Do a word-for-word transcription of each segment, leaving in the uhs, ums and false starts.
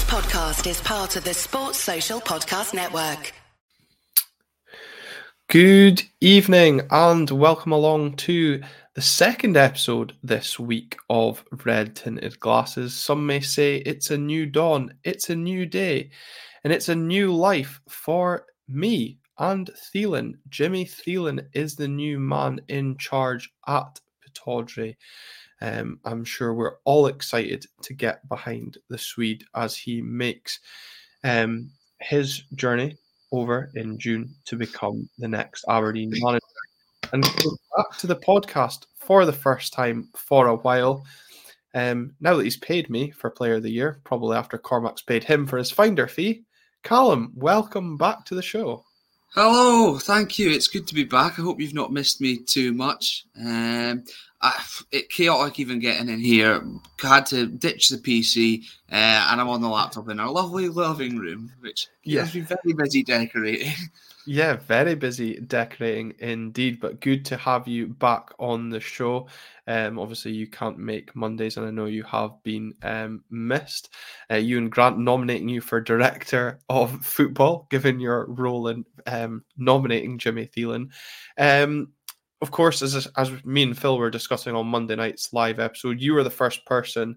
podcast is part of the Sports Social Podcast Network. Good evening and welcome along to the second episode this week of Red Tinted Glasses. Some may say it's a new dawn, it's a new day, and it's a new life for me and Thielen. Jimmy Thielen is the new man in charge at Pittodrie. Um, I'm sure we're all excited to get behind the Swede as he makes um, his journey over in June to become the next Aberdeen manager. And back to the podcast for the first time for a while. Um, now that he's paid me for Player of the Year, probably after Cormac's paid him for his finder fee, Callum, welcome back to the show. Hello, thank you. It's good to be back. I hope you've not missed me too much. Um, I, it chaotic even getting in here. Had to ditch the P C, uh, and I'm on the laptop in our lovely living room, which yeah. has been very busy decorating. Yeah, very busy decorating indeed, but good to have you back on the show. Um, obviously, you can't make Mondays, and I know you have been um, missed. Uh, you and Grant nominating you for Director of Football, given your role in um, nominating Jimmy Thielen. Um, of course, as as me and Phil were discussing on Monday night's live episode, you were the first person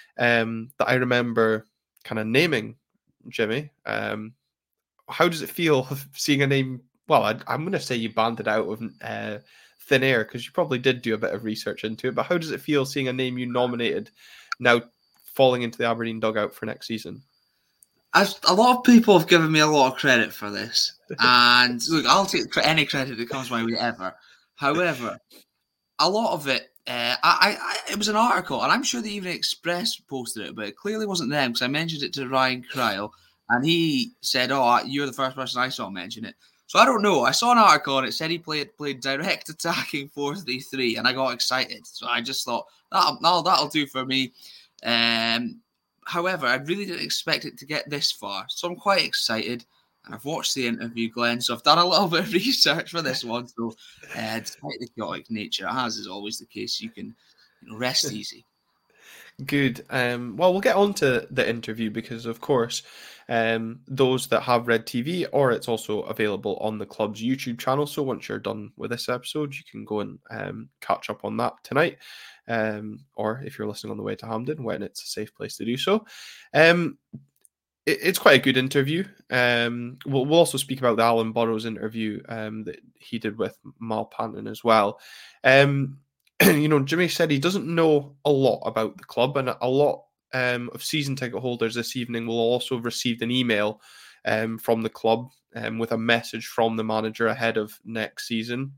um, that I remember kind of naming Jimmy. Um, How does it feel seeing a name? Well, I, I'm going to say you banded out of uh, thin air because you probably did do a bit of research into it. But how does it feel seeing a name you nominated now falling into the Aberdeen dugout for next season? I've, a lot of people have given me a lot of credit for this. And look, I'll take any credit that comes my way ever. However, a lot of it, uh, I, I, it was an article, and I'm sure the Evening Express posted it, but it clearly wasn't them because I mentioned it to Ryan Cryle. And he said, oh, you're the first person I saw mention it. So I don't know. I saw an article and it said he played played direct attacking four three three, and I got excited. So I just thought, that'll, that'll, that'll do for me. Um, however, I really didn't expect it to get this far. So I'm quite excited. And I've watched the interview, Glenn, so I've done a little bit of research for this one. So uh, despite the chaotic nature, as is always the case, you can you know, rest easy. Good. Um, well, we'll get on to the interview because, of course, um, those that have Red T V, or it's also available on the club's YouTube channel. So once you're done with this episode, you can go and um, catch up on that tonight. Um, or if you're listening on the way to Hampden, when it's a safe place to do so. Um, it, it's quite a good interview. Um, we'll, we'll also speak about the Alan Burrows interview um, that he did with Mal Panton as well. Um, you know, Jimmy said he doesn't know a lot about the club, and a lot um, of season ticket holders this evening will also have received an email um, from the club um, with a message from the manager ahead of next season.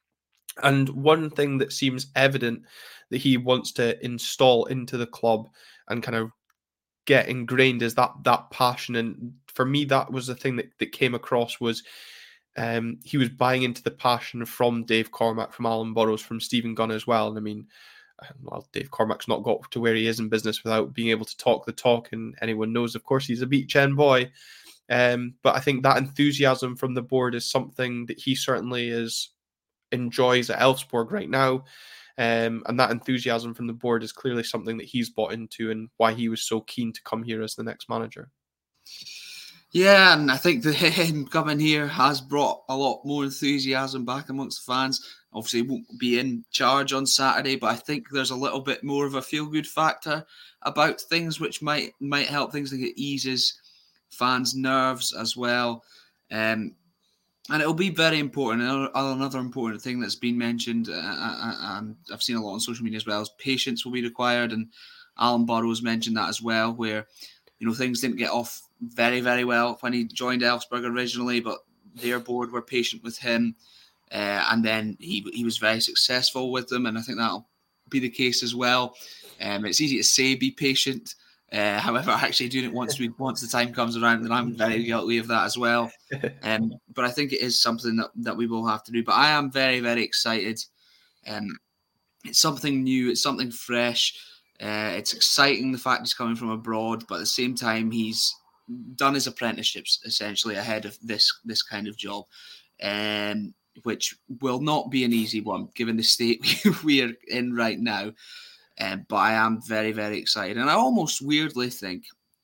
And one thing that seems evident that he wants to install into the club and kind of get ingrained is that that passion. And for me, that was the thing that, that came across was Um, he was buying into the passion from Dave Cormack, from Alan Burrows, from Stephen Gunn as well. And I mean, well, Dave Cormack's not got to where he is in business without being able to talk the talk. And anyone knows, of course, he's a Beach End boy. Um, but I think that enthusiasm from the board is something that he certainly is enjoys at Elfsborg right now. Um, and that enthusiasm from the board is clearly something that he's bought into and why he was so keen to come here as the next manager. Yeah, and I think that him coming here has brought a lot more enthusiasm back amongst the fans. Obviously, he won't be in charge on Saturday, but I think there's a little bit more of a feel-good factor about things, which might might help things. Like it eases fans' nerves as well. Um, and it'll be very important. Another, another important thing that's been mentioned, uh, and I've seen a lot on social media as well, is patience will be required. And Alan Burrows mentioned that as well, where you know things didn't get off very, very well when he joined Elfsborg originally, but their board were patient with him. Uh, and then he he was very successful with them, and I think that'll be the case as well. Um, it's easy to say be patient. Uh, however, actually doing it once we once the time comes around, and I'm very guilty of that as well. Um, but I think it is something that, that we will have to do. But I am very, very excited. Um, it's something new. It's something fresh. Uh, it's exciting the fact he's coming from abroad, but at the same time, he's done his apprenticeships essentially ahead of this this kind of job, um, which will not be an easy one given the state we are in right now. Um, but I am very, very excited. And I almost weirdly think,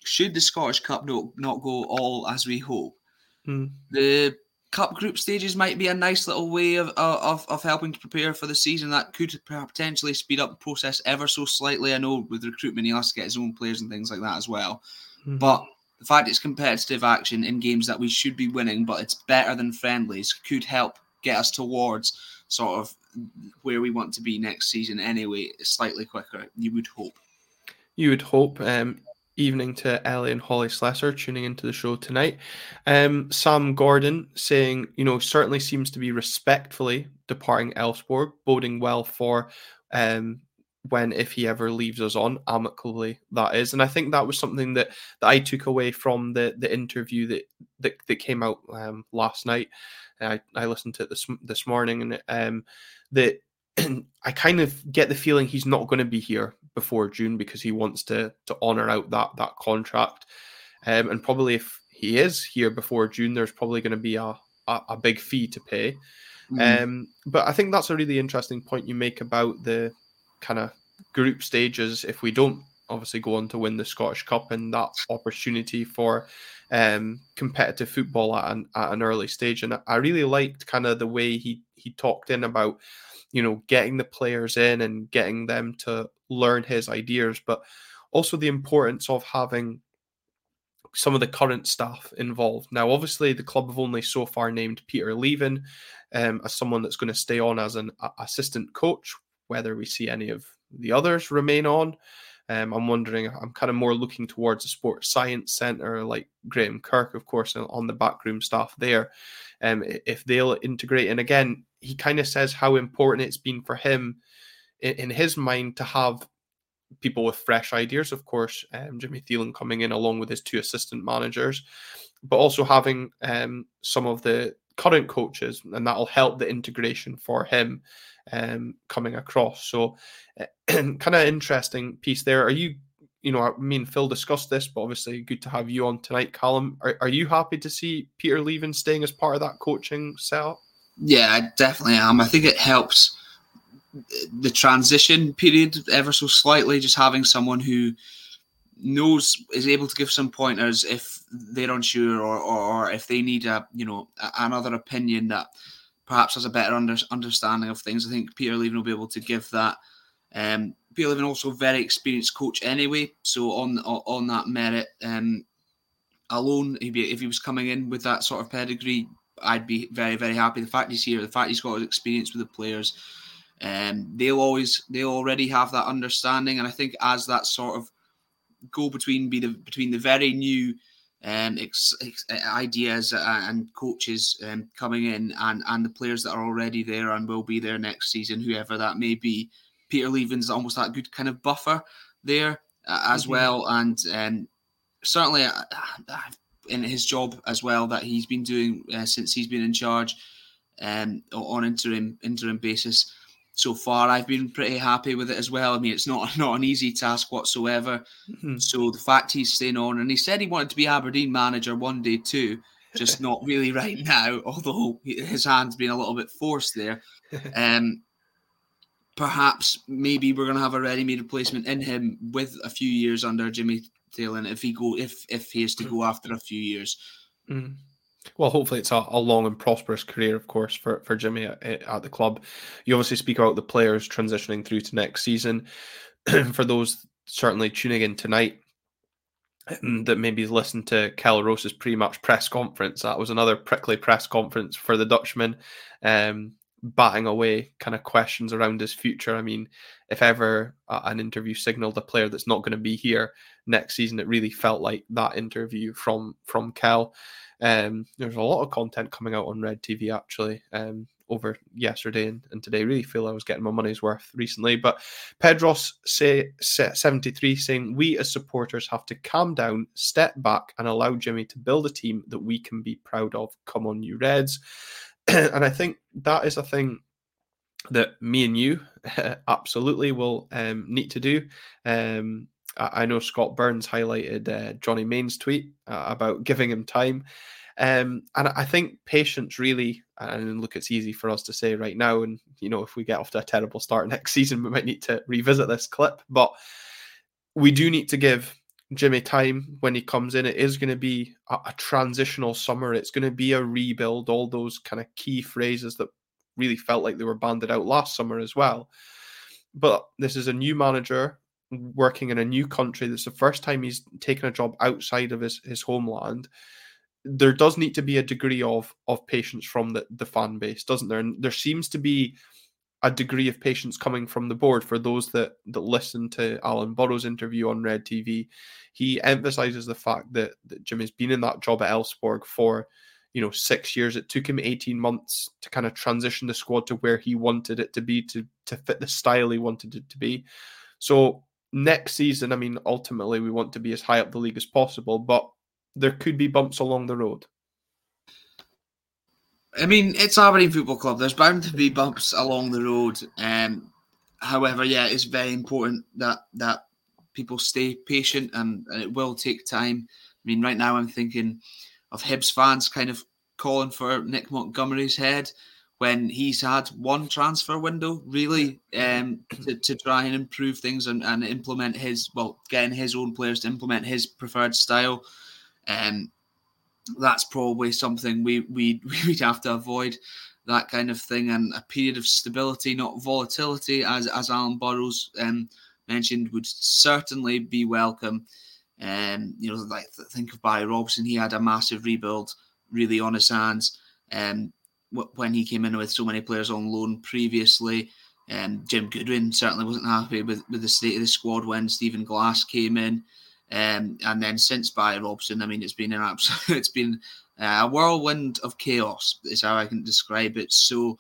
should the Scottish Cup not, not go all as we hope, mm. the Cup group stages might be a nice little way of, of of helping to prepare for the season. That could potentially speed up the process ever so slightly. I know with recruitment he has to get his own players and things like that as well. Mm-hmm. But the fact it's competitive action in games that we should be winning, but it's better than friendlies, could help get us towards sort of where we want to be next season anyway, slightly quicker, you would hope. You would hope. Um, evening to Ellie and Holly Slessor tuning into the show tonight. Um, Sam Gordon saying, you know, certainly seems to be respectfully departing Elfsborg, boding well for um, when, if he ever leaves us on, amicably, that is. And I think that was something that, that I took away from the the interview that that, that came out um, last night. I, I listened to it this, this morning, and um, that I kind of get the feeling he's not going to be here before June because he wants to to honour out that that contract. Um, and probably if he is here before June, there's probably going to be a, a, a big fee to pay. Mm. Um, but I think that's a really interesting point you make about the kind of group stages. If we don't obviously go on to win the Scottish Cup, and that opportunity for um, competitive football at an, at an early stage. And I really liked kind of the way he he talked in about, you know, getting the players in and getting them to learn his ideas, but also the importance of having some of the current staff involved. Now, obviously, the club have only so far named Peter Leven um, as someone that's going to stay on as an a- assistant coach. Whether we see any of the others remain on, um, I'm wondering, I'm kind of more looking towards the Sports Science Centre, like Graham Kirk, of course, on the backroom staff there, um, if they'll integrate. And again, he kind of says how important it's been for him in, in his mind to have people with fresh ideas. Of course, um, Jimmy Thielen coming in along with his two assistant managers, but also having um, some of the current coaches, and that'll help the integration for him um, coming across. So uh, kind of interesting piece there. Are you, you know, me and Phil discussed this, but obviously good to have you on tonight, Callum. Are, are you happy to see Peter Leven staying as part of that coaching setup? Yeah, I definitely am. I think it helps the transition period ever so slightly, just having someone who knows, is able to give some pointers if they're unsure, or, or, or if they need a, you know, another opinion that perhaps has a better under, understanding of things. I think Peter Leven will be able to give that. Um, Peter Leven also a very experienced coach anyway, so on on that merit um, alone, he'd be, if he was coming in with that sort of pedigree, I'd be very, very happy. The fact he's here, the fact he's got experience with the players, um, they'll always, they'll already have that understanding. And I think as that sort of go between be the between the very new um, ex, ex, ideas and coaches um, coming in, and and the players that are already there and will be there next season, whoever that may be, Peter Leven's almost that good kind of buffer there uh, as mm-hmm. well. And um, certainly uh, in his job as well that he's been doing uh, since he's been in charge um, on interim interim basis. So far, I've been pretty happy with it as well. I mean, it's not not an easy task whatsoever. Mm-hmm. So the fact he's staying on, and he said he wanted to be Aberdeen manager one day too, just not really right now, although his hand's been a little bit forced there. Um, perhaps, maybe we're going to have a ready-made replacement in him with a few years under Jimmy Thielen if he go if if he is to go after a few years. Mm. Well, hopefully it's a, a long and prosperous career, of course, for, for Jimmy at, at the club. You obviously speak about the players transitioning through to next season. For those certainly tuning in tonight that maybe listened to Kelle Roos's pre-match press conference, that was another prickly press conference for the Dutchman, um, batting away kind of questions around his future. I mean, if ever uh, an interview signaled a player that's not going to be here next season, it really felt like that interview from, from Kelle. Um, there's a lot of content coming out on Red T V actually um, over yesterday and, and today. Really feel I was getting my money's worth recently. But Pedros say, seventy-three saying, we as supporters have to calm down, step back and allow Jimmy to build a team that we can be proud of. Come on, you Reds. And I think that is a thing that me and you absolutely will um, need to do. Um, I know Scott Burns highlighted uh, Johnny Main's tweet uh, about giving him time. Um, and I think patience really, and look, it's easy for us to say right now. And, you know, if we get off to a terrible start next season, we might need to revisit this clip. But we do need to give Jimmy time when he comes in. It is going to be a, a transitional summer. It's going to be a rebuild, all those kind of key phrases that really felt like they were banded out last summer as well. But this is a new manager working in a new country. This is the first time he's taken a job outside of his, his homeland. There does need to be a degree of of patience from the, the fan base, doesn't there? And there seems to be a degree of patience coming from the board. For those that, that listen to Alan Burrow's interview on Red T V, he emphasises the fact that, that Jimmy's been in that job at Elfsborg for, you know, six years. It took him eighteen months to kind of transition the squad to where he wanted it to be, to, to fit the style he wanted it to be. So next season, I mean, ultimately we want to be as high up the league as possible, but there could be bumps along the road. I mean, it's Aberdeen Football Club. There's bound to be bumps along the road. Um, however, yeah, it's very important that that people stay patient, and, and it will take time. I mean, right now I'm thinking of Hibs fans kind of calling for Nick Montgomery's head when he's had one transfer window, really, um, to, to try and improve things and, and implement his, well, getting his own players to implement his preferred style. Um, that's probably something we, we, we'd have to avoid, that kind of thing, and a period of stability, not volatility, as as Alan Burrows um, mentioned, would certainly be welcome. Um, you know, like think of Barry Robson. He had a massive rebuild really on his hands um, when he came in with so many players on loan previously. Um, Jim Goodwin certainly wasn't happy with, with the state of the squad when Stephen Glass came in. Um, and then since Barry Robson, I mean, it's been an absolute, it's been a whirlwind of chaos, is how I can describe it. So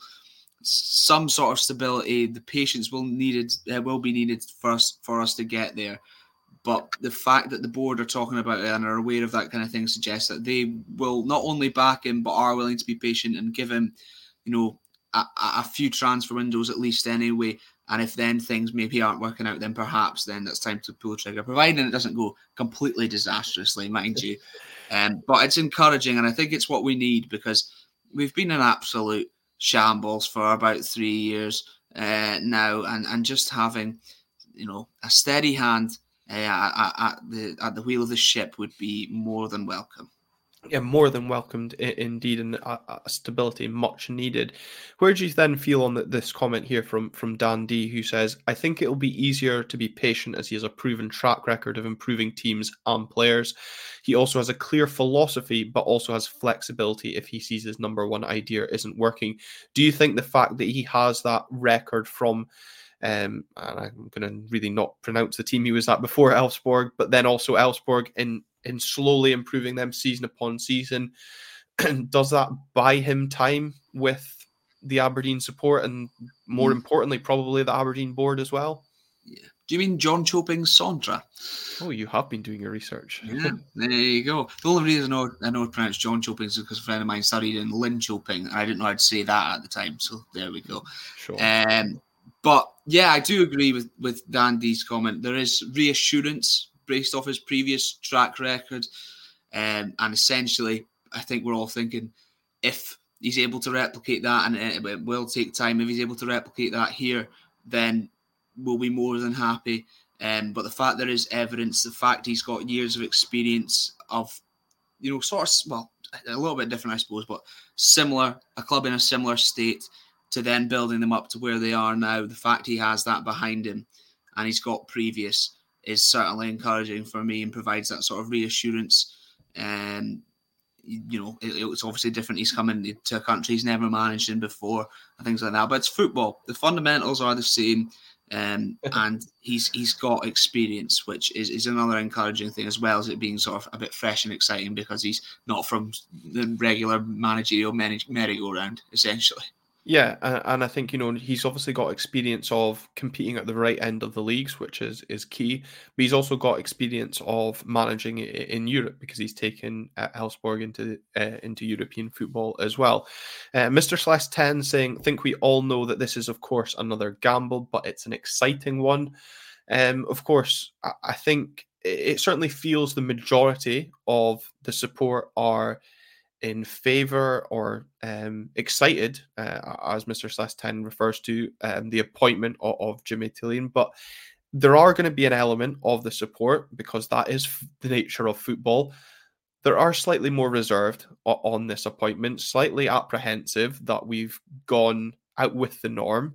some sort of stability, the patience will needed uh, will be needed for us for us to get there. But the fact that the board are talking about it and are aware of that kind of thing suggests that they will not only back him, but are willing to be patient and give him, you know, a, a few transfer windows at least anyway. And if then things maybe aren't working out, then perhaps then it's time to pull the trigger, providing it doesn't go completely disastrously, mind you. Um, but it's encouraging, and I think it's what we need, because we've been in absolute shambles for about three years uh, now, and, and just having, you know, a steady hand uh, at, at the at the wheel of the ship would be more than welcome. Yeah, more than welcomed indeed, and a, a stability much needed. Where do you then feel on the, this comment here from, from Dan D, who says, I think it'll be easier to be patient as he has a proven track record of improving teams and players. He also has a clear philosophy, but also has flexibility if he sees his number one idea isn't working. Do you think the fact that he has that record from, um, and I'm going to really not pronounce the team he was at before Elfsborg, but then also Elfsborg in in slowly improving them season upon season, does that buy him time with the Aberdeen support and, more mm. importantly, probably the Aberdeen board as well? Yeah. Do you mean John Choping's Sondra? Oh, you have been doing your research. Yeah, there you go. The only reason I know, I know I pronounced John Choping is because a friend of mine studied in Linköping. I didn't know I'd say that at the time, so there we go. Sure. Um, but yeah, I do agree with, with Dan D's comment. There is reassurance based off his previous track record. Um, and essentially, I think we're all thinking if he's able to replicate that, and it, it will take time, if he's able to replicate that here, then we'll be more than happy. Um, but the fact there is evidence, the fact he's got years of experience of, you know, sort of, well, a little bit different, I suppose, but similar, a club in a similar state, to then building them up to where they are now, the fact he has that behind him and he's got previous is certainly encouraging for me and provides that sort of reassurance. Um, you know, it, it's obviously different. He's coming to a country he's never managed in before and things like that. But it's football. The fundamentals are the same. Um, and he's he's got experience, which is, is another encouraging thing, as well as it being sort of a bit fresh and exciting because he's not from the regular managerial merry-go-round, essentially. Yeah, and I think, you know, he's obviously got experience of competing at the right end of the leagues, which is, is key. But he's also got experience of managing in Europe because he's taken uh, Elfsborg into uh, into European football as well. Uh, Mister Celeste ten saying, I think we all know that this is, of course, another gamble, but it's an exciting one. Um, of course, I, I think it certainly feels the majority of the support are in favour or um, excited, uh, as Mister Celeste ten refers to, um, the appointment of, of Jimmy Tillian. But there are going to be an element of the support because that is the nature of football. There are slightly more reserved on this appointment, slightly apprehensive that we've gone out with the norm.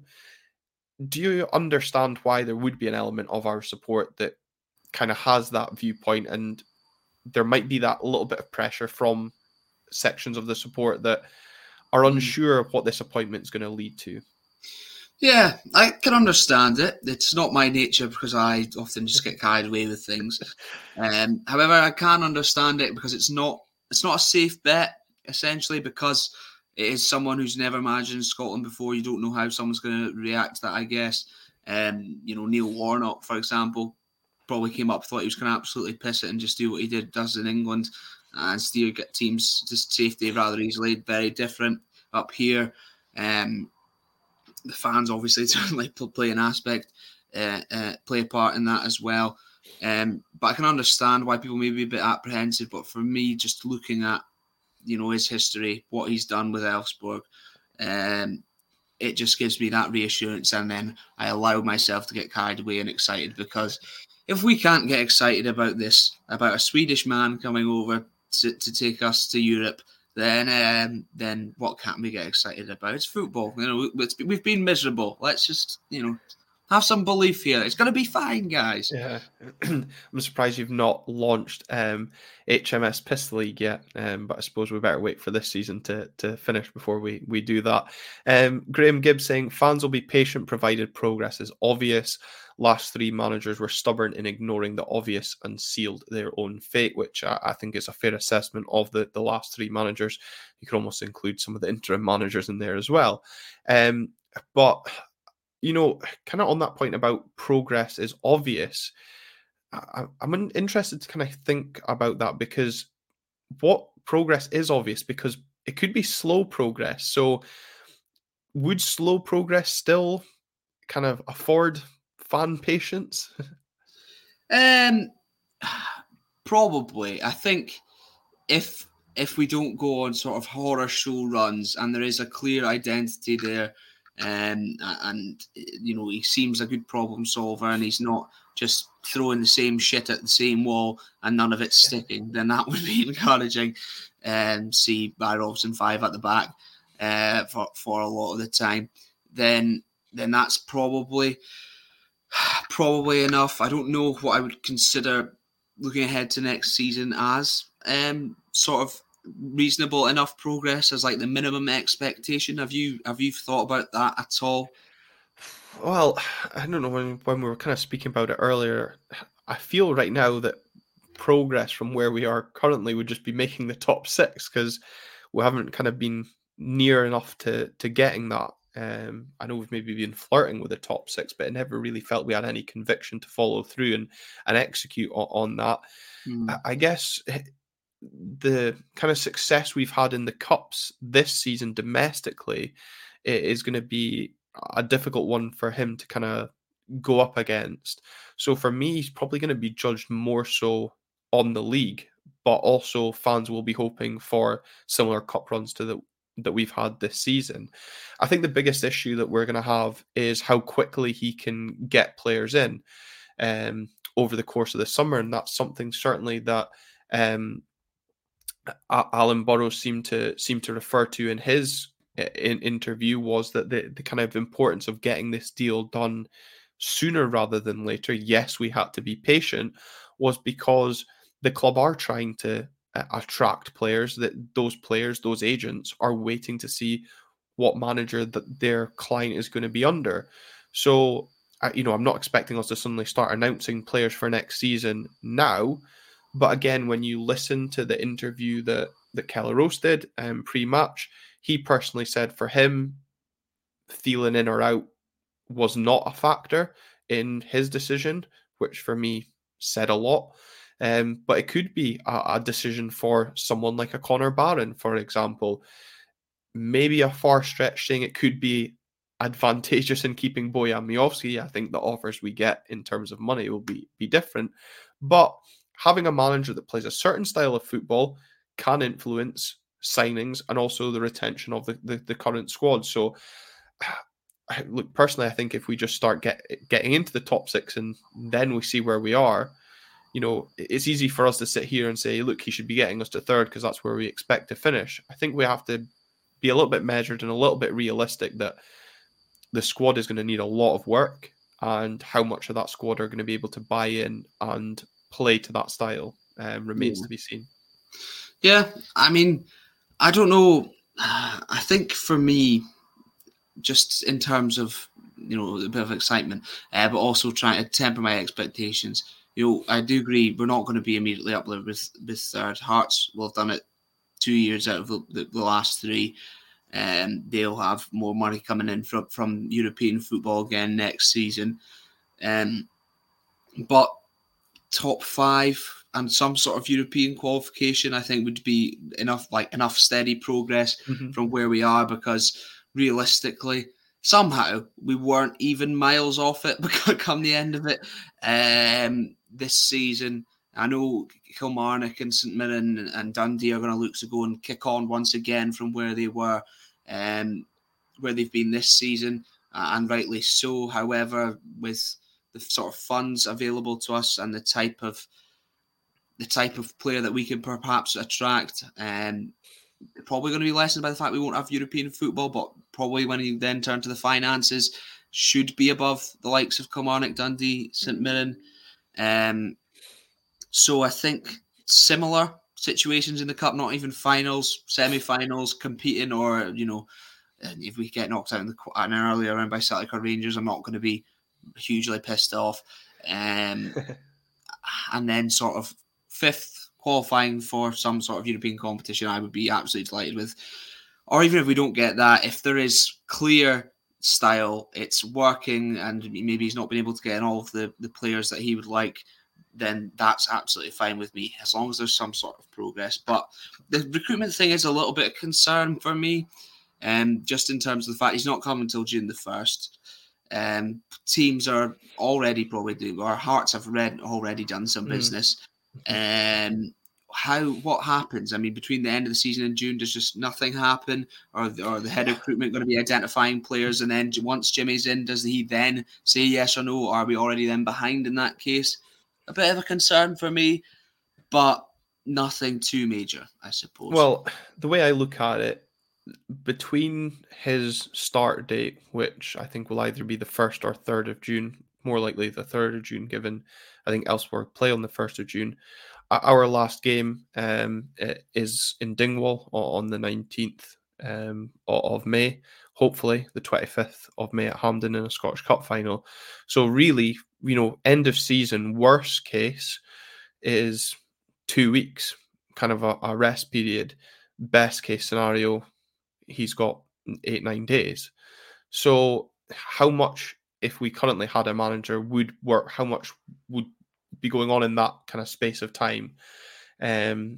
Do you understand why there would be an element of our support that kind of has that viewpoint, and there might be that little bit of pressure from sections of the support that are unsure of what this appointment is going to lead to? Yeah, I can understand it. It's not my nature because I often just get carried away with things. Um, however, I can understand it because it's not it's not a safe bet, essentially, because it is someone who's never managed in Scotland before. You don't know how someone's going to react to that, I guess. Um, you know, Neil Warnock, for example, probably came up, thought he was going to absolutely piss it and just do what he did does in England and steer get teams to safety rather easily. Very different up here. Um, the fans obviously certainly play an aspect, uh, uh, play a part in that as well. Um, but I can understand why people may be a bit apprehensive. But for me, just looking at, you know, his history, what he's done with Elfsborg, um, it just gives me that reassurance. And then I allow myself to get carried away and excited, because if we can't get excited about this, about a Swedish man coming over to, to take us to Europe, then um, then what can't we get excited about? It's football. You know, it's, we've been miserable. Let's just, you know, have some belief here. It's going to be fine, guys. Yeah. I'm surprised you've not launched um, H M S Pistol League yet, um, but I suppose we better wait for this season to to finish before we, we do that. Um, Graham Gibbs saying, fans will be patient provided progress is obvious. Last three managers were stubborn in ignoring the obvious and sealed their own fate, which I, I think is a fair assessment of the, the last three managers. You can almost include some of the interim managers in there as well. Um, but... You know, kind of on that point about progress is obvious, I, I'm interested to kind of think about that, because what progress is obvious, because it could be slow progress. So would slow progress still kind of afford fan patience? um, probably. I think if if we don't go on sort of horror show runs and there is a clear identity there, Um, and, you know, he seems a good problem solver and he's not just throwing the same shit at the same wall and none of it's sticking, then that would be encouraging. Um, see Barry Robson five at the back uh, for, for a lot of the time. Then then that's probably probably enough. I don't know what I would consider looking ahead to next season as um, sort of reasonable enough progress as like the minimum expectation. Have you have you thought about that at all? Well, I don't know, when when we were kind of speaking about it earlier, I feel right now that progress from where we are currently would just be making the top six, because we haven't kind of been near enough to to getting that. Um, I know we've maybe been flirting with the top six, but it never really felt we had any conviction to follow through and and execute on, on that. Hmm. I, I guess the kind of success we've had in the cups this season domestically is going to be a difficult one for him to kind of go up against. So for me, he's probably going to be judged more so on the league, but also fans will be hoping for similar cup runs to the that we've had this season. I think the biggest issue that we're going to have is how quickly he can get players in um, over the course of the summer, and that's something certainly that um, Alan Burrows seemed to seem to refer to in his in interview, was that the, the kind of importance of getting this deal done sooner rather than later. Yes, we had to be patient, was because the club are trying to uh, attract players, that those players, those agents are waiting to see what manager that their client is going to be under. So, uh, you know, I'm not expecting us to suddenly start announcing players for next season now. But again, when you listen to the interview that, that Keller Rose did um, pre-match, he personally said for him, Thielen in or out was not a factor in his decision, which for me said a lot. Um, but it could be a, a decision for someone like a Connor Barron, for example. Maybe a far stretch saying it could be advantageous in keeping Bojan Miovski. I think the offers we get in terms of money will be, be different. But having a manager that plays a certain style of football can influence signings and also the retention of the, the, the current squad. So look, personally, I think if we just start get, getting into the top six and then we see where we are, you know, it's easy for us to sit here and say, look, he should be getting us to third because that's where we expect to finish. I think we have to be a little bit measured and a little bit realistic that the squad is going to need a lot of work, and how much of that squad are going to be able to buy in and play to that style um, remains yeah. to be seen. Yeah, I mean, I don't know. I think for me, just in terms of, you know, a bit of excitement, uh, but also trying to temper my expectations. You know, I do agree we're not going to be immediately up there with, with third. Hearts will have done it two years out of the, the, the last three. Um, they'll have more money coming in from, from European football again next season. Um, but top five and some sort of European qualification, I think, would be enough, like enough steady progress mm-hmm. from where we are, because realistically, somehow we weren't even miles off it come the end of it um, this season. I know Kilmarnock and St Mirren and Dundee are going to look to go and kick on once again from where they were, um, where they've been this season, uh, and rightly so. However, with the sort of funds available to us and the type of the type of player that we can perhaps attract, um, probably going to be lessened by the fact we won't have European football, but probably when you then turn to the finances, should be above the likes of Kilmarnock, Dundee, St Mirren. Um, so I think similar situations in the Cup, not even finals, semi-finals, competing, or, you know, if we get knocked out in, the, in an earlier round by Celtic or Rangers, I'm not going to be hugely pissed off. Um, and then sort of fifth, qualifying for some sort of European competition, I would be absolutely delighted with. Or even if we don't get that, if there is clear style, it's working, and maybe he's not been able to get in all of the, the players that he would like, then that's absolutely fine with me, as long as there's some sort of progress. But the recruitment thing is a little bit of concern for me, um, just in terms of the fact he's not coming until June the first. Um, teams are already probably doing, our Hearts have read, already done some mm. business. Um, how what happens? I mean, between the end of the season and June, does just nothing happen, or or the head of recruitment going to be identifying players, and then once Jimmy's in, does he then say yes or no? Or are we already then behind in that case? A bit of a concern for me, but nothing too major, I suppose. Well, the way I look at it, between his start date, which I think will either be the first or third of June, more likely the third of June, given I think Elfsborg play on the first of June. Our last game um, is in Dingwall on the nineteenth um, of May. Hopefully, the twenty-fifth of May at Hampden in a Scottish Cup final. So really, you know, end of season, worst case is two weeks, kind of a, a rest period. Best case scenario, he's got eight, nine days. So how much, if we currently had a manager, would work, how much would be going on in that kind of space of time? Um,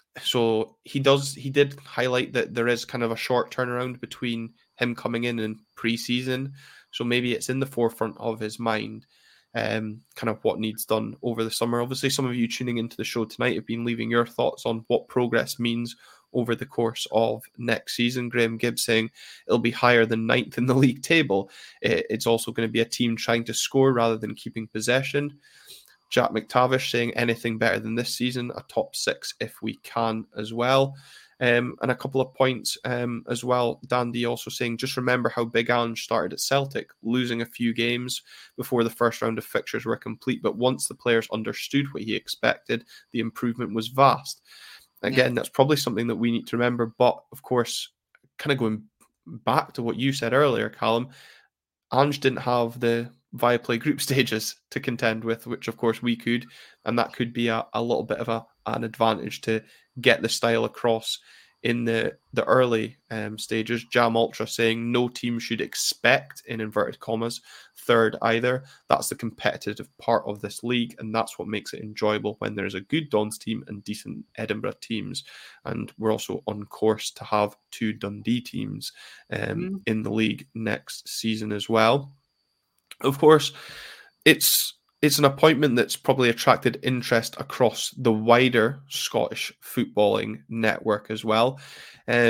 so he does, he did highlight that there is kind of a short turnaround between him coming in and pre-season. So maybe it's in the forefront of his mind, um, kind of what needs done over the summer. Obviously, some of you tuning into the show tonight have been leaving your thoughts on what progress means over the course of next season. Graham Gibbs saying it'll be higher than ninth in the league table. It's also going to be a team trying to score rather than keeping possession. Jack McTavish saying anything better than this season, a top six if we can as well. Um, and a couple of points um, as well. Dandy also saying, just remember how Big Ange started at Celtic, losing a few games before the first round of fixtures were complete. But once the players understood what he expected, the improvement was vast. Again, yeah. That's probably something that we need to remember. But of course, kind of going back to what you said earlier, Callum, Ange didn't have the Viaplay group stages to contend with, which of course we could, and that could be a, a little bit of a, an advantage to get the style across in the, the early um, stages. Jam Ultra saying no team should expect, in inverted commas, third either. That's the competitive part of this league, and that's what makes it enjoyable when there's a good Dons team and decent Edinburgh teams. And we're also on course to have two Dundee teams um, mm. in the league next season as well. Of course, it's it's an appointment that's probably attracted interest across the wider Scottish footballing network as well. Um,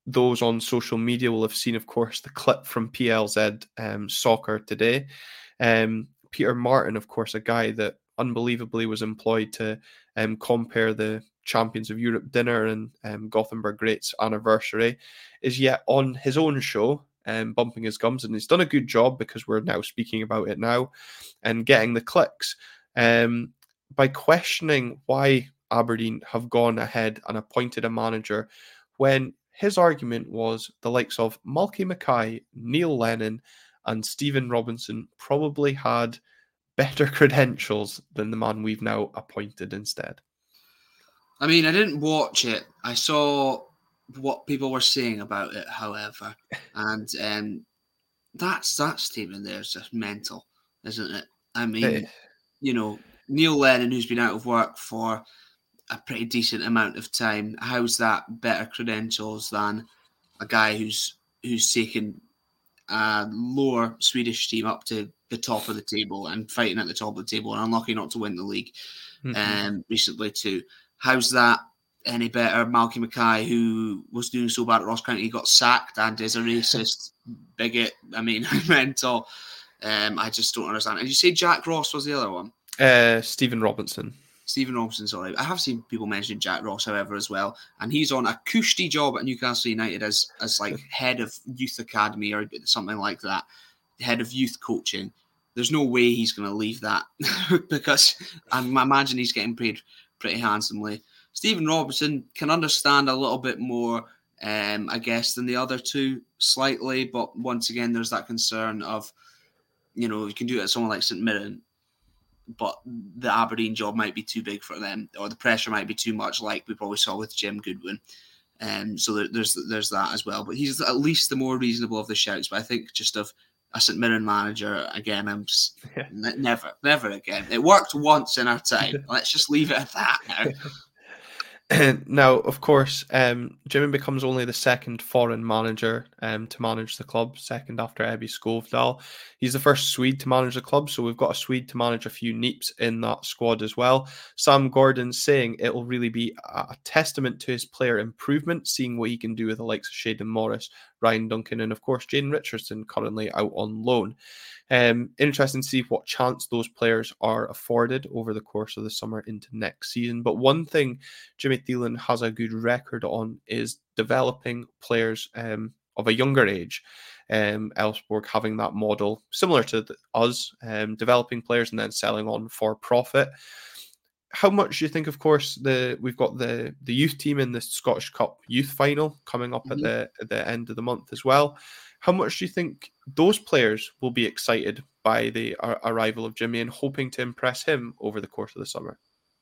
those on social media will have seen, of course, the clip from P L Z um, Soccer today. Um, Peter Martin, of course, a guy that unbelievably was employed to um, compare the Champions of Europe dinner and um, Gothenburg Greats anniversary, is yet on his own show, um, bumping his gums, and he's done a good job because we're now speaking about it now and getting the clicks um, by questioning why Aberdeen have gone ahead and appointed a manager when his argument was the likes of Malky Mackay, Neil Lennon, and Stephen Robinson probably had better credentials than the man we've now appointed instead. I mean, I didn't watch it. I saw what people were saying about it, however, and um, that's that statement there is just mental, isn't it? I mean, It, you know, Neil Lennon, who's been out of work for a pretty decent amount of time, how's that better credentials than a guy who's who's taken a lower Swedish team up to the top of the table and fighting at the top of the table and unlucky not to win the league mm-hmm. um, recently too? How's that any better? Malky Mackay, who was doing so bad at Ross County, got sacked and is a racist bigot. I mean, mental. Um, I just don't understand. And you say Jack Ross was the other one? Uh, Stephen Robinson. Stephen Robinson, sorry. I have seen people mention Jack Ross, however, as well. And he's on a cushy job at Newcastle United as, as like head of youth academy or something like that, head of youth coaching. There's no way he's going to leave that because I imagine he's getting paid pretty handsomely. Stephen Robinson can understand a little bit more, um, I guess, than the other two slightly. But once again, there's that concern of, you know, you can do it at someone like St Mirren, but the Aberdeen job might be too big for them, or the pressure might be too much, like we probably saw with Jim Goodwin. Um, so there, there's there's that as well. But he's at least the more reasonable of the shouts. But I think just of a St Mirren manager, again, I'm just Yeah. n- never, never again. It worked once in our time. Let's just leave it at that now. Now, of course, um, Jimmy becomes only the second foreign manager um, to manage the club, second after Ebbe Skovdal. He's the first Swede to manage the club, so we've got a Swede to manage a few Neeps in that squad as well. Sam Gordon saying it'll really be a testament to his player improvement, seeing what he can do with the likes of Shaden Morris, Ryan Duncan, and of course Jaden Richardson currently out on loan. Um, interesting to see what chance those players are afforded over the course of the summer into next season. But one thing Jimmy Thielen has a good record on is developing players um, of a younger age. Um, Elfsborg having that model similar to the, us, um, developing players and then selling on for profit. How much do you think, of course, the we've got the, the youth team in the Scottish Cup youth final coming up mm-hmm. at the at the end of the month as well? How much do you think those players will be excited by the ar- arrival of Jimmy and hoping to impress him over the course of the summer?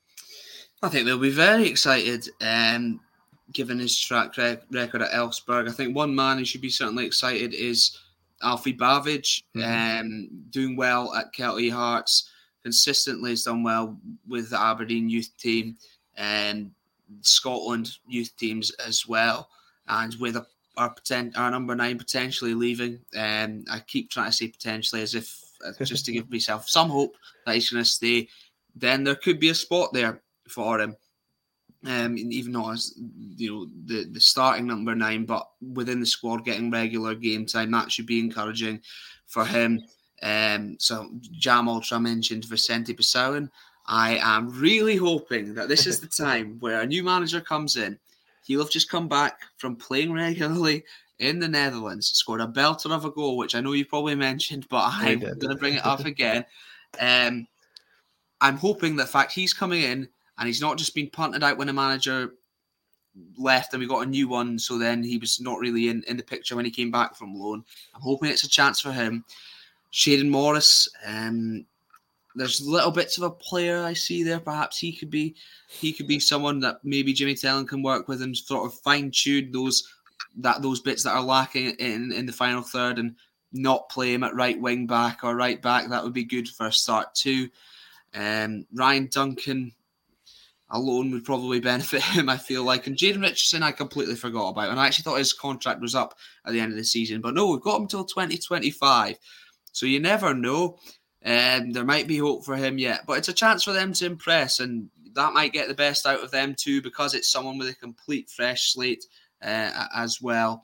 I think they'll be very excited, um, given his track rec- record at Elfsborg. I think one man who should be certainly excited is Alfie Bavidge, mm-hmm. um, doing well at Kelty Hearts. Consistently has done well with the Aberdeen youth team and Scotland youth teams as well. And with a Our, poten- our number nine potentially leaving. Um, I keep trying to say potentially as if uh, just to give myself some hope that he's going to stay. Then there could be a spot there for him. Um, even though as you know the, the starting number nine, but within the squad getting regular game time, that should be encouraging for him. Um, so Jam Ultra mentioned Vicente Pessoen. I am really hoping that this is the time where a new manager comes in. He'll have just come back from playing regularly in the Netherlands, scored a belter of a goal, which I know you probably mentioned, but I'm going to bring it up again. Um, I'm hoping that, in fact, he's coming in and he's not just been punted out when a manager left and we got a new one, so then he was not really in, in the picture when he came back from loan. I'm hoping it's a chance for him. Shaden Morris, um, there's little bits of a player I see there. Perhaps he could be he could be someone that maybe Jimmy Thielen can work with and sort of fine-tune those that those bits that are lacking in, in the final third and not play him at right wing back or right back. That would be good for a start too. Um, Ryan Duncan alone would probably benefit him, I feel like. And Jaden Richardson I completely forgot about. And I actually thought his contract was up at the end of the season. But no, we've got him until twenty twenty-five. So you never know. Um, there might be hope for him yet, but it's a chance for them to impress, and that might get the best out of them too because it's someone with a complete fresh slate uh, as well.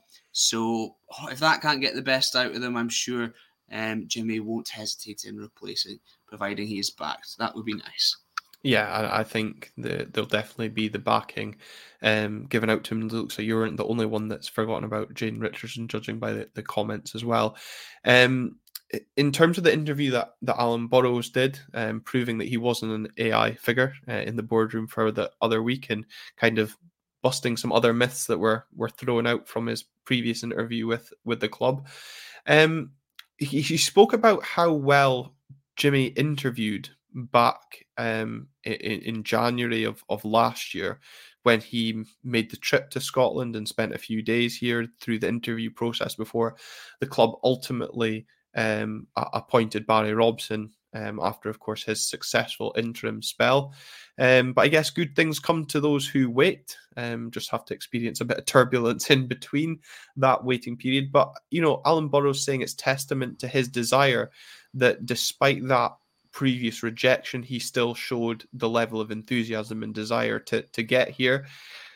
So if that can't get the best out of them, I'm sure um, Jimmy won't hesitate in replacing, providing he is backed. That would be nice. Yeah, I, I think the, there'll definitely be the backing um, given out to him. It looks like you weren't the only one that's forgotten about Jane Richardson, judging by the, the comments as well. Um, in terms of the interview that, that Alan Burrows did, um, proving that he wasn't an A I figure uh, in the boardroom for the other week and kind of busting some other myths that were, were thrown out from his previous interview with, with the club. Um, he, he spoke about how well Jimmy interviewed back um, in, in January of, of last year when he made the trip to Scotland and spent a few days here through the interview process before the club ultimately um, appointed Barry Robson um, after, of course, his successful interim spell. Um, but I guess good things come to those who wait. Um, just have to experience a bit of turbulence in between that waiting period. But, you know, Alan Burrows saying it's testament to his desire that despite that previous rejection, he still showed the level of enthusiasm and desire to to get here.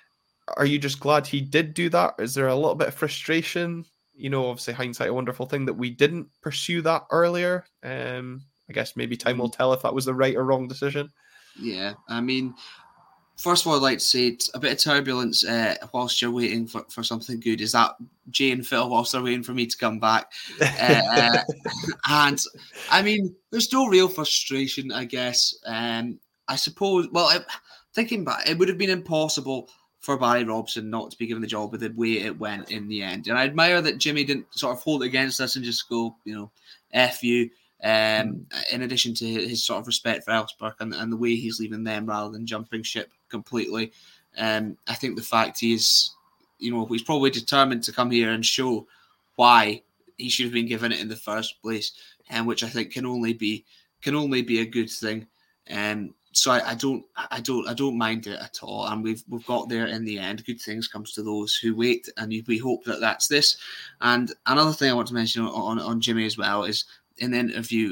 Are you just glad he did do that? Is there a little bit of frustration? You know, obviously hindsight a wonderful thing that we didn't pursue that earlier. Um, I guess maybe time will tell if that was the right or wrong decision. Yeah, I mean, first of all, I'd like to say it's a bit of turbulence uh, whilst you're waiting for, for something good. Is that Jay and Phil whilst they're waiting for me to come back? Uh, and, I mean, there's no real frustration, I guess. Um, I suppose, well, I, thinking back, it would have been impossible for Barry Robson not to be given the job with the way it went in the end. And I admire that Jimmy didn't sort of hold it against us and just go, you know, F you. Um, in addition to his sort of respect for Elfsborg and, and the way he's leaving them rather than jumping ship completely. Um, I think the fact he is, you know, he's probably determined to come here and show why he should have been given it in the first place, and um, which I think can only be can only be a good thing. Um, so I, I don't I don't I don't mind it at all, and we've we've got there in the end. Good things comes to those who wait, and we hope that that's this. And another thing I want to mention on on, on Jimmy as well is, in the interview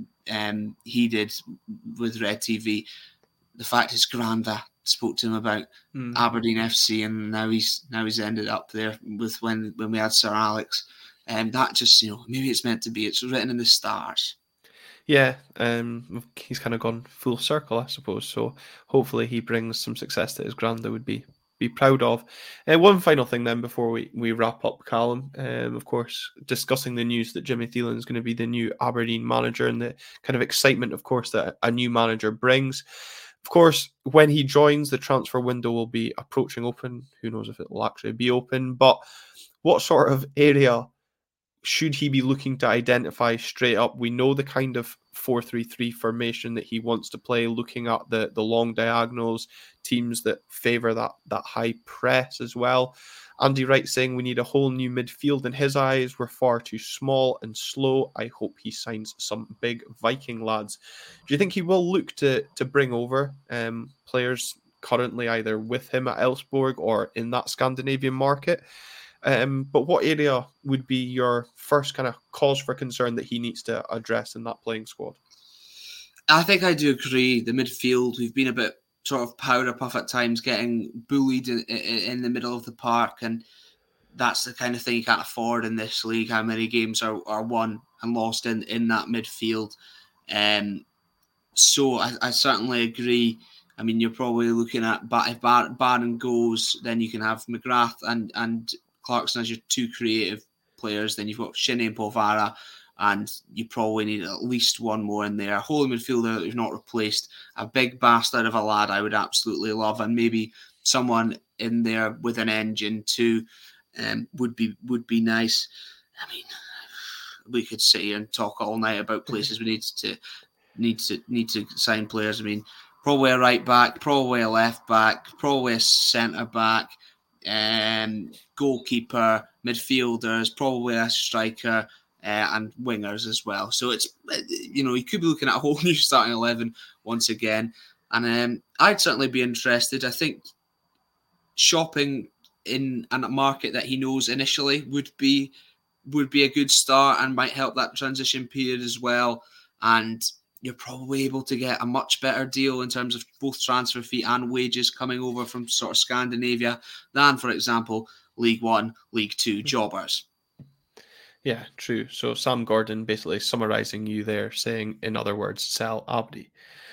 um, he did with Red T V, the fact his granda spoke to him about mm. Aberdeen F C, and now he's now he's ended up there with when when we had Sir Alex, and um, that just, you know, maybe it's meant to be. It's written in the stars. Yeah, um, he's kind of gone full circle, I suppose. So hopefully he brings some success that his granda would be be proud of. Uh, one final thing then before we, we wrap up, Callum. Um, of course, discussing the news that Jimmy Thielen is going to be the new Aberdeen manager and the kind of excitement, of course, that a new manager brings. Of course, when he joins, the transfer window will be approaching open. Who knows if it will actually be open, but what sort of area should he be looking to identify straight up? We know the kind of four three three formation that he wants to play, looking at the, the long diagonals, teams that favour that, that high press as well. Andy Wright saying we need a whole new midfield in his eyes. We're far too small and slow. I hope he signs some big Viking lads. Do you think he will look to to bring over um, players currently either with him at Elfsborg or in that Scandinavian market? Um, but what area would be your first kind of cause for concern that he needs to address in that playing squad? I think I do agree. The midfield, we've been a bit sort of powder puff at times, getting bullied in, in, in the middle of the park, and that's the kind of thing you can't afford in this league. How many games are, are won and lost in, in that midfield? Um, so I, I certainly agree. I mean, you're probably looking at, if Bar- Barron goes, then you can have McGrath and and Clarkson as your two creative players. Then you've got Shinnie and Polvara, and you probably need at least one more in there. A whole midfielder that you've not replaced. A big bastard of a lad I would absolutely love, and maybe someone in there with an engine too um, would be would be nice. I mean, we could sit here and talk all night about places we need to need to need to sign players. I mean, probably a right back, probably a left back, probably a centre back, um, goalkeeper, midfielders, probably a striker, uh, and wingers as well. So it's, you know, you could be looking at a whole new starting eleven once again. And um, I'd certainly be interested. I think shopping in a market that he knows initially would be would be a good start and might help that transition period as well. And you're probably able to get a much better deal in terms of both transfer fee and wages coming over from sort of Scandinavia than, for example, League One, League Two jobbers. Yeah, true. So Sam Gordon basically summarising you there, saying, in other words, sell Abdi.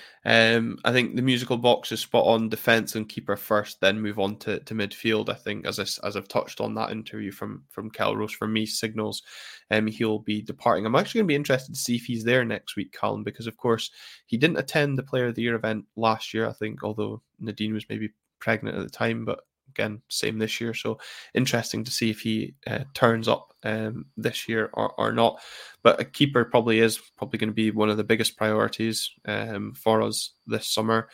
Um, I think the musical box is spot on. Defence and keeper first, then move on to, to midfield. I think, as I, as I've touched on that interview from from Kelros, for me signals um, he'll be departing. I'm actually going to be interested to see if he's there next week, Callum, because of course he didn't attend the Player of the Year event last year, I think, although Nadine was maybe pregnant at the time, but again, same this year. So interesting to see if he uh, turns up um, this year or, or not. But a keeper probably is probably going to be one of the biggest priorities um, for us this summer.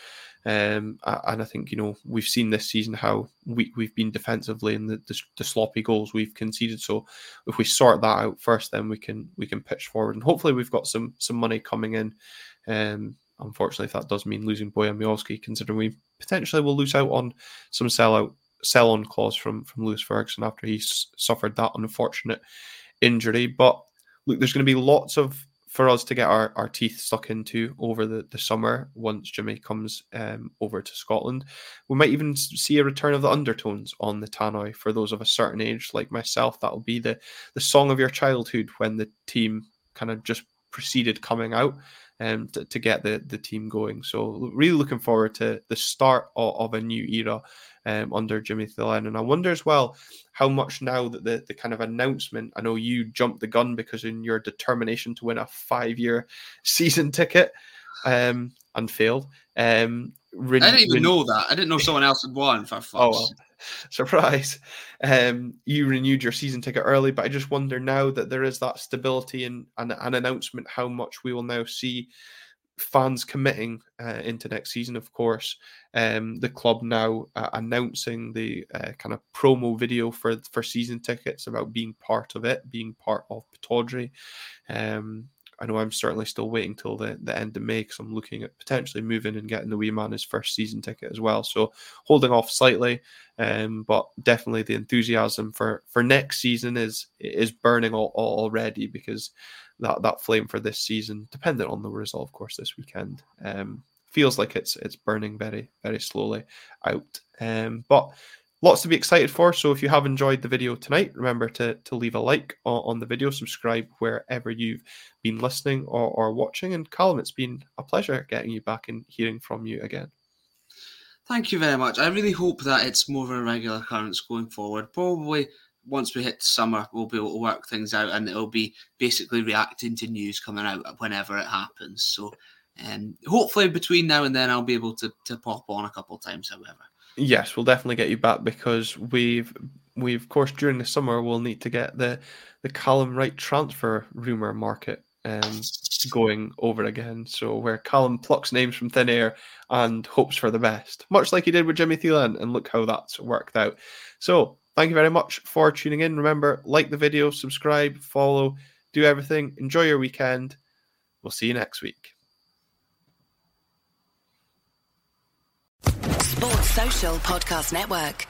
Um, and I think, you know, we've seen this season how weak we've been defensively and the, the, the sloppy goals we've conceded. So if we sort that out first, then we can we can pitch forward. And hopefully we've got some some money coming in. Um, unfortunately, if that does mean losing Bojan Miovski, considering we potentially will lose out on some sellout sell-on clause from, from Lewis Ferguson after he s- suffered that unfortunate injury. But look, there's going to be lots of for us to get our, our teeth stuck into over the, the summer once Jimmy comes um, over to Scotland. We might even see a return of the undertones on the tannoy for those of a certain age like myself. That'll be the, the song of your childhood when the team kind of just preceded coming out um, to, to get the, the team going. So really looking forward to the start of, of a new era Um, under Jimmy Thielen. And I wonder as well how much now that the, the kind of announcement, I know you jumped the gun because in your determination to win a five-year season ticket um, and failed. Um, re- I didn't even re- know that. I didn't know someone else had won for fuss. Oh, well. Surprise. Um, you renewed your season ticket early, but I just wonder now that there is that stability and an, an announcement how much we will now see fans committing uh, into next season. Of course, um, the club now uh, announcing the uh, kind of promo video for for season tickets about being part of it, being part of Pittodrie. Um, I know I'm certainly still waiting till the, the end of May because I'm looking at potentially moving and getting the wee man his first season ticket as well. So holding off slightly, um, but definitely the enthusiasm for, for next season is is burning all, all already because that, that flame for this season, dependent on the result, of course, this weekend, um, feels like it's it's burning very, very slowly out. Um, but lots to be excited for. So if you have enjoyed the video tonight, remember to, to leave a like on, on the video, subscribe wherever you've been listening or, or watching. And Callum, it's been a pleasure getting you back and hearing from you again. Thank you very much. I really hope that it's more of a regular occurrence going forward. Probably once we hit summer, we'll be able to work things out and it'll be basically reacting to news coming out whenever it happens. So um, hopefully between now and then, I'll be able to, to pop on a couple of times, however. Yes, we'll definitely get you back because we've, we of course, during the summer, we'll need to get the, the Callum Wright transfer rumour market um, going over again. So where Callum plucks names from thin air and hopes for the best, much like he did with Jimmy Thielen, and look how that's worked out. So thank you very much for tuning in. Remember, like the video, subscribe, follow, do everything. Enjoy your weekend. We'll see you next week. Sports Social Podcast Network.